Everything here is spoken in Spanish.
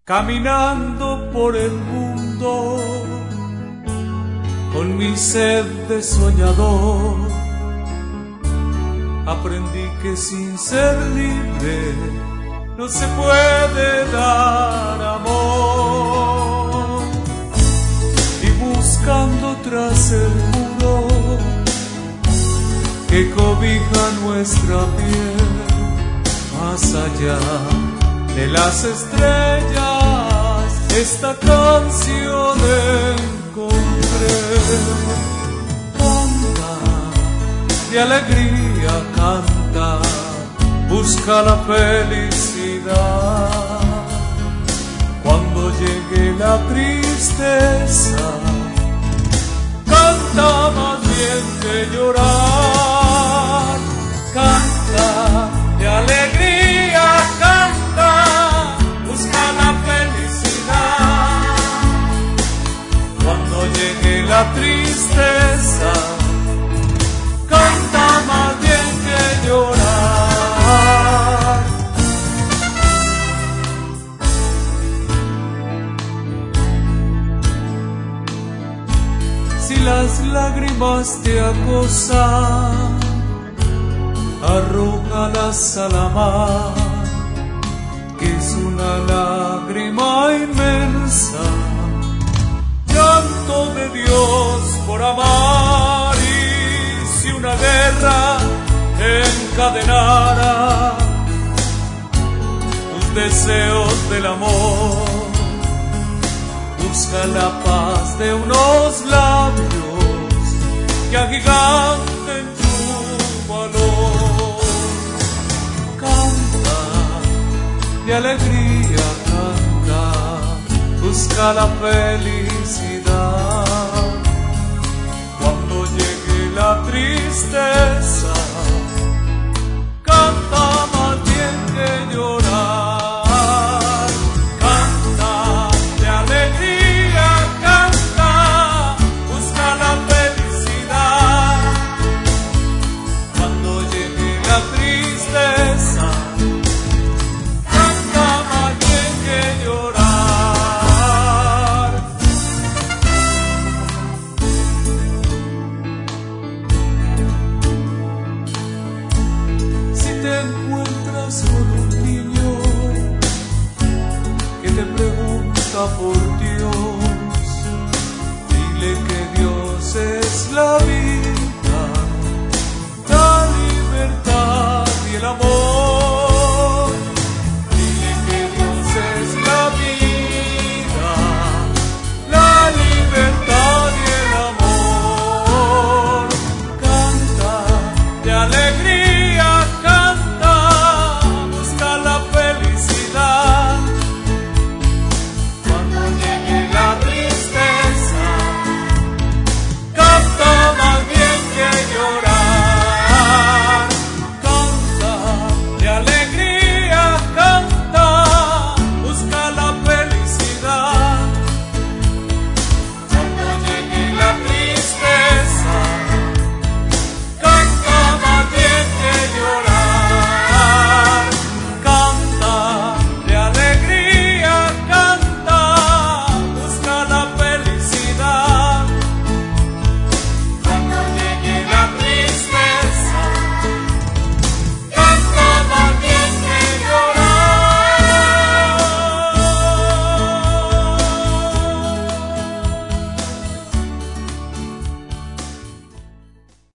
caminando por el mundo con mi sed de soñador. Aprendí que sin ser libre no se puede dar amor. Y buscando tras el muro que cobija nuestra piel, más allá de las estrellas, esta canción encontré. Canta, de alegría canta, busca la felicidad. Cuando llegue la tristeza, canta más bien que llorar. Canta, de alegría canta, busca la felicidad. Cuando llegue la tristeza, canta más bien que llorar. Si las lágrimas te acosan, arrójalas a la mar, que es una lágrima inmensa, llanto de Dios por amar. Y si una guerra encadenara tus deseos del amor, busca la paz de unos labios que agiganten tu valor. Canta, de alegría canta, busca la felicidad. Cuando llegue la tristeza,